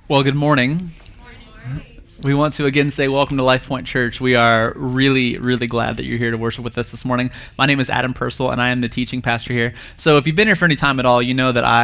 Well, good morning. We want to again say welcome to Life Point Church. We are really, really glad that you're here to worship with us this morning. My name is Adam Purcell, and I am the teaching pastor here. So if you've been here for any time at all, you know that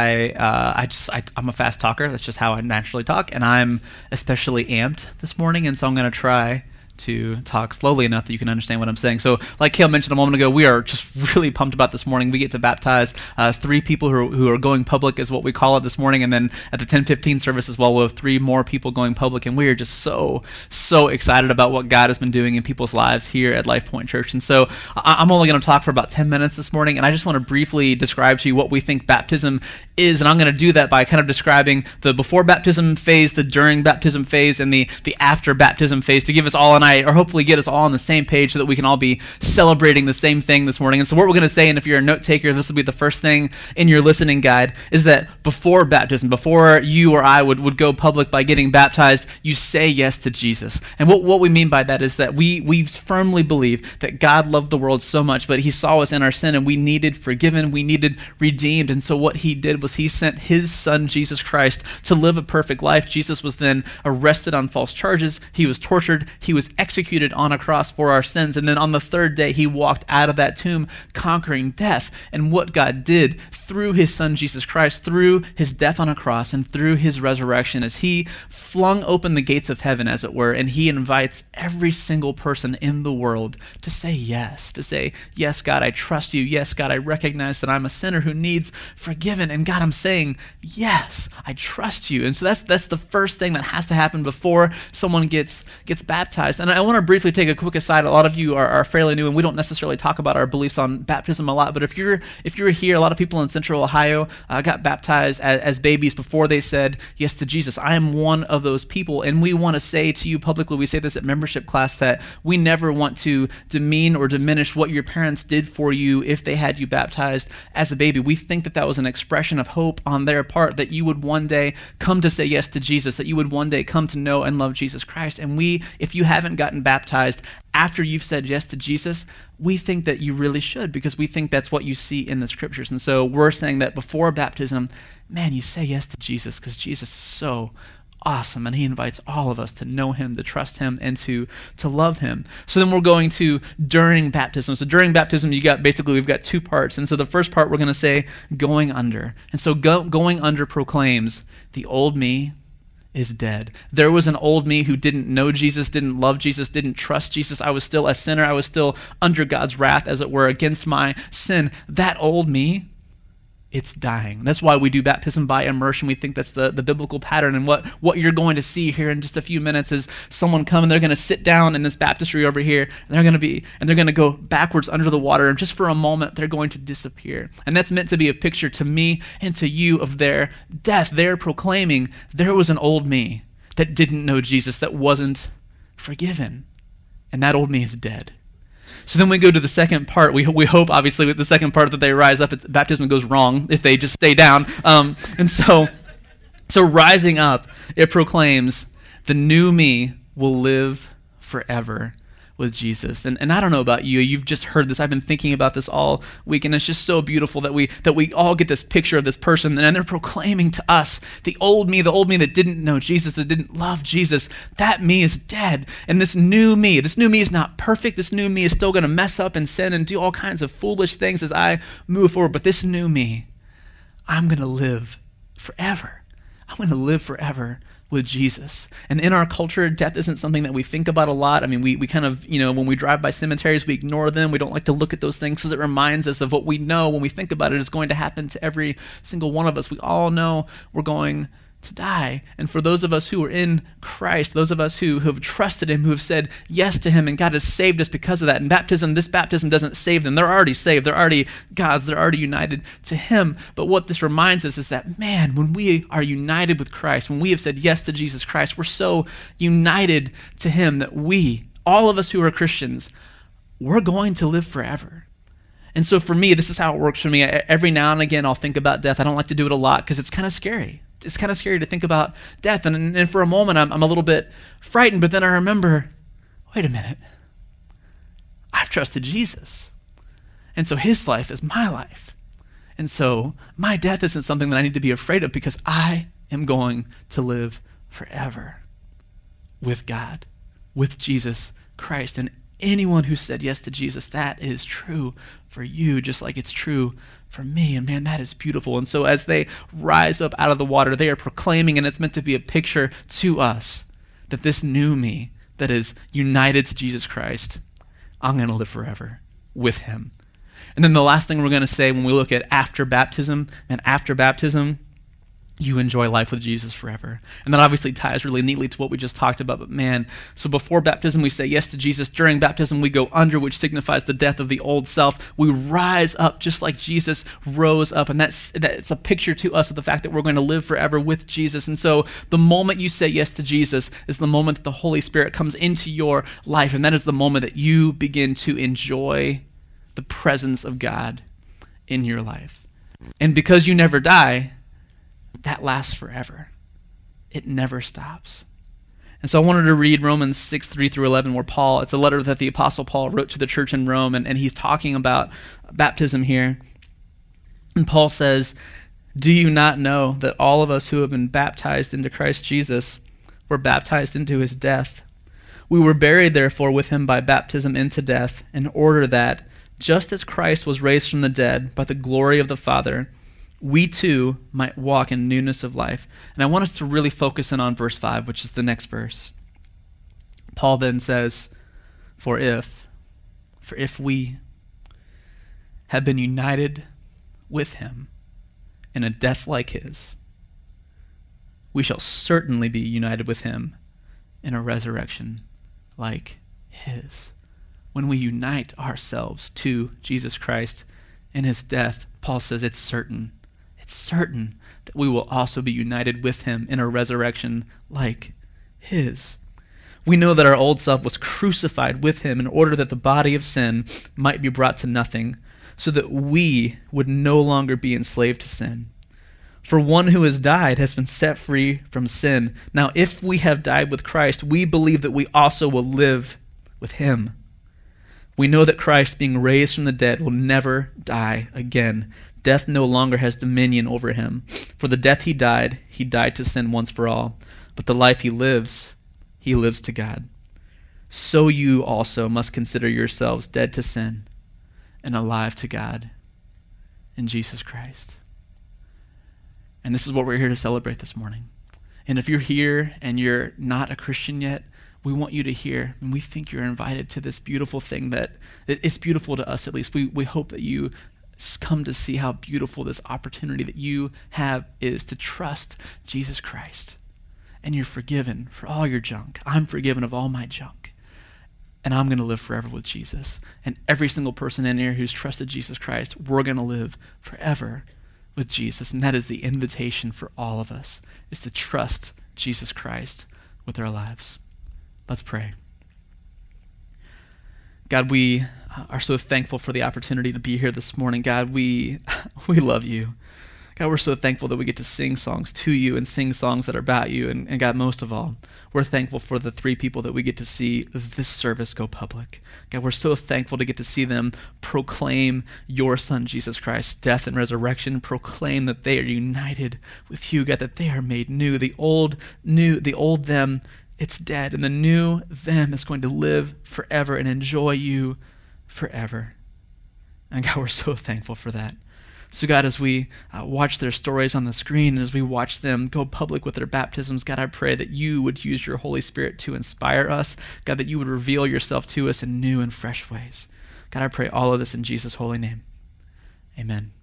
I'm a fast talker. That's just how I naturally talk, and I'm especially amped this morning, and so I'm going to try to talk slowly enough that you can understand what I'm saying. So like Kale mentioned a moment ago, we are just really pumped about this morning. We get to baptize 3 people who are going public is what we call it this morning, and then at the 10:15 service as well, we'll have 3 more people going public, and we are just so excited about what God has been doing in people's lives here at Life Point Church. And so I'm only going to talk for about 10 minutes this morning, and I just want to briefly describe to you what we think baptism is, and I'm going to do that by kind of describing the before baptism phase, the during baptism phase, and the after baptism phase to give us all an idea, or hopefully get us all on the same page so that we can all be celebrating the same thing this morning. And so what we're going to say, and if you're a note taker, this will be the first thing in your listening guide, is that before baptism, before you or I would go public by getting baptized, you say yes to Jesus. And what we mean by that is that we firmly believe that God loved the world so much, but he saw us in our sin, and we needed forgiven, we needed redeemed. And so what he did was he sent his son, Jesus Christ, to live a perfect life. Jesus was then arrested on false charges. He was tortured. He was executed on a cross for our sins. And then on the 3rd day, he walked out of that tomb conquering death. And what God did through his son, Jesus Christ, through his death on a cross and through his resurrection, is he flung open the gates of heaven, as it were, and he invites every single person in the world to say yes, yes, God, I trust you. Yes, God, I recognize that I'm a sinner who needs forgiven. And God, I'm saying, yes, I trust you. And so that's the first thing that has to happen before someone gets baptized. And I want to briefly take a quick aside. A lot of you are fairly new, and we don't necessarily talk about our beliefs on baptism a lot, but if you're here, a lot of people in Central Ohio got baptized as babies before they said yes to Jesus. I am one of those people, and we want to say to you publicly, we say this at membership class, that we never want to demean or diminish what your parents did for you if they had you baptized as a baby. We think that was an expression of hope on their part, that you would one day come to say yes to Jesus, that you would one day come to know and love Jesus Christ. And if you haven't gotten baptized after you've said yes to Jesus, we think that you really should, because we think that's what you see in the scriptures. And so we're saying that before baptism, man, you say yes to Jesus, because Jesus is so awesome, and he invites all of us to know him, to trust him, and to love him. So then we're going to during baptism. So during baptism, we've got 2 parts. And so the first part we're going to say going under. And so going under proclaims the old me is dead. There was an old me who didn't know Jesus, didn't love Jesus, didn't trust Jesus. I was still a sinner. I was still under God's wrath, as it were, against my sin. That old me, it's dying. That's why we do baptism by immersion. We think that's the biblical pattern. And what you're going to see here in just a few minutes is someone come and they're going to sit down in this baptistry over here, and they're going to go backwards under the water, and just for a moment they're going to disappear. And that's meant to be a picture to me and to you of their death. They're proclaiming there was an old me that didn't know Jesus, that wasn't forgiven, and that old me is dead. So then we go to the second part. We hope, obviously, with the second part that they rise up. Baptism goes wrong if they just stay down. And so rising up, it proclaims the new me will live forever with Jesus. And I don't know about you. You've just heard this. I've been thinking about this all week, and it's just so beautiful that we all get this picture of this person, and they're proclaiming to us the old me that didn't know Jesus, that didn't love Jesus. That me is dead, and this new me is not perfect. This new me is still going to mess up and sin and do all kinds of foolish things as I move forward. But this new me, I'm going to live forever. I'm going to live forever with Jesus. And in our culture, death isn't something that we think about a lot. I mean, we kind of, when we drive by cemeteries, we ignore them. We don't like to look at those things because it reminds us of what we know when we think about it is going to happen to every single one of us. We all know we're going to die. And for those of us who are in Christ, those of us who have trusted him, who have said yes to him, and God has saved us because of that. And this baptism doesn't save them. They're already saved. They're already God's. They're already united to him. But what this reminds us is that, man, when we are united with Christ, when we have said yes to Jesus Christ, we're so united to him that all of us who are Christians, we're going to live forever. And so for me, this is how it works for me. Every now and again, I'll think about death. I don't like to do it a lot because it's kind of scary. It's kind of scary to think about death. And for a moment, I'm a little bit frightened, but then I remember, wait a minute. I've trusted Jesus. And so his life is my life. And so my death isn't something that I need to be afraid of because I am going to live forever with God, with Jesus Christ. And anyone who said yes to Jesus, that is true for you, just like it's true for me. And man, that is beautiful. And so as they rise up out of the water, they are proclaiming, and it's meant to be a picture to us that this new me that is united to Jesus Christ, I'm going to live forever with him. And then the last thing we're going to say when we look at after baptism, you enjoy life with Jesus forever. And that obviously ties really neatly to what we just talked about. But man, so before baptism, we say yes to Jesus. During baptism, we go under, which signifies the death of the old self. We rise up just like Jesus rose up. And that's a picture to us of the fact that we're going to live forever with Jesus. And so the moment you say yes to Jesus is the moment that the Holy Spirit comes into your life. And that is the moment that you begin to enjoy the presence of God in your life. And because you never die, that lasts forever. It never stops. And so I wanted to read Romans 6:3-11, where it's a letter that the Apostle Paul wrote to the church in Rome, and he's talking about baptism here. And Paul says, "Do you not know that all of us who have been baptized into Christ Jesus were baptized into his death? We were buried, therefore, with him by baptism into death, in order that, just as Christ was raised from the dead by the glory of the Father, we too might walk in newness of life." And I want us to really focus in on verse 5, which is the next verse. Paul then says, For if we have been united with him in a death like his, we shall certainly be united with him in a resurrection like his." When we unite ourselves to Jesus Christ in his death, Paul says it's certain that we will also be united with him in a resurrection like his. We know that our old self was crucified with him in order that the body of sin might be brought to nothing, so that we would no longer be enslaved to sin. For one who has died has been set free from sin. Now, if we have died with Christ, we believe that we also will live with him. We know that Christ, being raised from the dead, will never die again. Death no longer has dominion over him. For the death he died to sin once for all. But the life he lives to God. So you also must consider yourselves dead to sin and alive to God in Jesus Christ. And this is what we're here to celebrate this morning. And if you're here and you're not a Christian yet, we want you to hear, and we think you're invited to this beautiful thing that it's beautiful to us, at least. We hope that you come to see how beautiful this opportunity that you have is to trust Jesus Christ. And you're forgiven for all your junk. I'm forgiven of all my junk. And I'm going to live forever with Jesus. And every single person in here who's trusted Jesus Christ, we're going to live forever with Jesus. And that is the invitation for all of us, is to trust Jesus Christ with our lives. Let's pray. God, we are so thankful for the opportunity to be here this morning. God, we love you. God, we're so thankful that we get to sing songs to you and sing songs that are about you. And God, most of all, we're thankful for the 3 people that we get to see this service go public. God, we're so thankful to get to see them proclaim your Son, Jesus Christ's death and resurrection, proclaim that they are united with you, God, that they are made new. The old them, it's dead, and the new them is going to live forever and enjoy you forever. And God, we're so thankful for that. So God, as we watch their stories on the screen, as we watch them go public with their baptisms, God, I pray that you would use your Holy Spirit to inspire us. God, that you would reveal yourself to us in new and fresh ways. God, I pray all of this in Jesus' holy name. Amen.